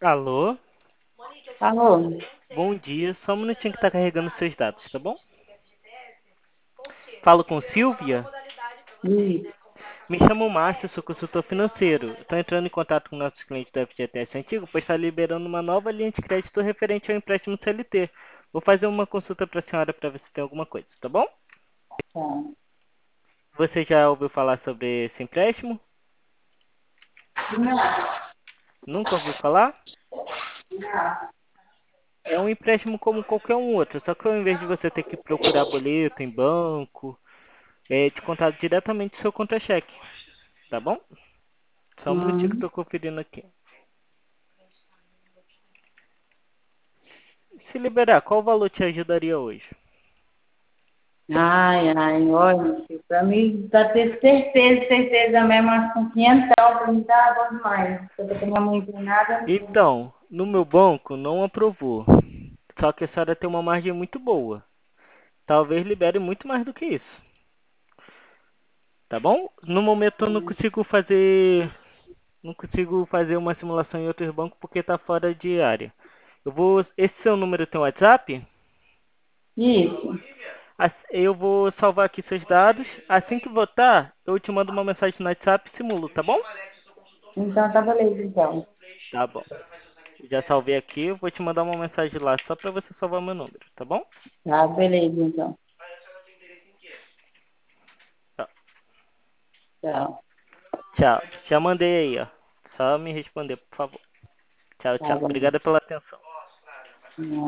Alô? Alô? Bom dia. Só um minutinho que tá carregando seus dados, tá bom? Falo com Silvia? Isso. Me chamo Márcio, sou consultor financeiro. Estou entrando em contato com nossos clientes do FGTS antigo, pois está liberando uma nova linha de crédito referente ao empréstimo CLT. Vou fazer uma consulta para a senhora para ver se tem alguma coisa, tá bom? Tá. Você já ouviu falar sobre esse empréstimo? Não, Nunca ouviu falar? não. É um empréstimo como qualquer um outro, só que ao invés de você ter que procurar boleto em banco, é descontado diretamente do seu contra-cheque, tá bom? Só um minutinho que Hum. estou conferindo aqui. Se liberar, qual valor te ajudaria hoje? Ai, ai, olha, pra mim, pra ter certeza mesmo, acho que com 500 pra mim tá bom demais. Porque pra minha mãe não tem nada. Então, no meu banco não aprovou. Só que a senhora tem uma margem muito boa. Talvez libere muito mais do que isso. Tá bom? No momento eu não consigo fazer. Não consigo fazer uma simulação em outros bancos porque está fora de área. Eu vou. Esse seu número tem WhatsApp? Isso. Eu vou salvar aqui seus dados. Assim que votar, eu te mando uma mensagem no WhatsApp e simulo, tá bom? Então tá beleza, então. Tá bom. Já salvei aqui, eu vou te mandar uma mensagem lá só para você salvar meu número, tá bom? Tá beleza, então. Tá. Tchau. Tchau. Já mandei aí, ó. Só me responder, por favor. Tchau, Tá tchau. bom. Obrigada pela atenção.